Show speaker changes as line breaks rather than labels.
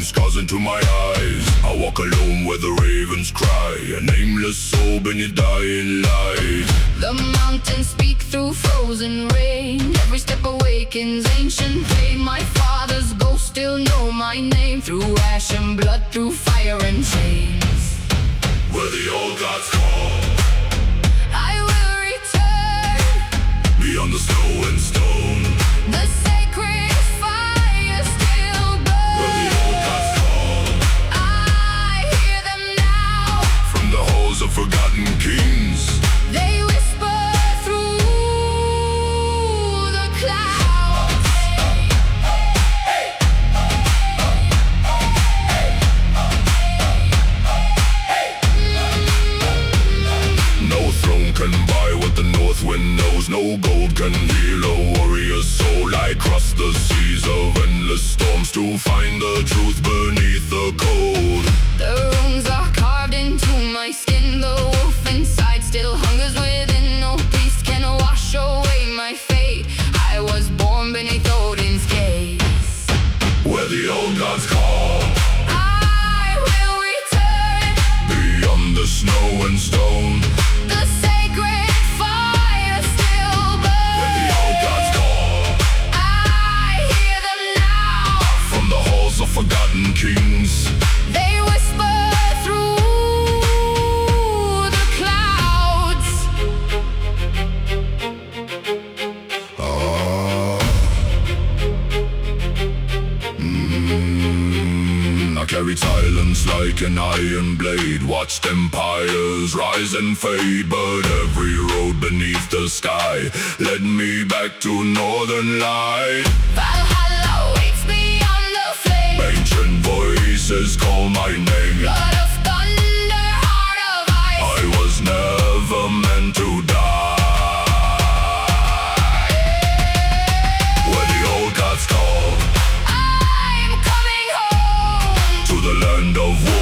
scars into my eyes. I walk alone where the ravens cry, a nameless soul beneath dying light.
The mountains speak through frozen rain. Every step awakens ancient pain. My father's ghost still know my name. Through ash and blood, through fire and chains.
Where the old gods call,
I will return.
beyond the snow and stone.
The sacred fire still burns.
Where the old gods call,
I hear them now.
from the halls of forgotten kings.
They whisper through the clouds.
No throne can buy what the north wind knows. No gold can heal a warrior's soul. I cross the seas of endless storms to find the truth beneath the cold.
The runes are carved into my skin. The wolf inside still hungers within. No beast can wash away my fate. I was born beneath Odin's gaze.
Where the old gods call,
I will return.
beyond the snow and stone.
The sacred fire still
Where the old
burns.
gods call,
I hear them now.
from the halls of forgotten kings.
They whisper through the clouds.
I carried silence like an iron blade. Watched empires rise and fade, but every road beneath the sky led me back to northern light.
Valhalla waits beyond the flame.
Ancient voices call my name.
Blood of thunder, heart of ice.
I was never meant to die. Where the old gods call,
I'm coming home.
to the land of war.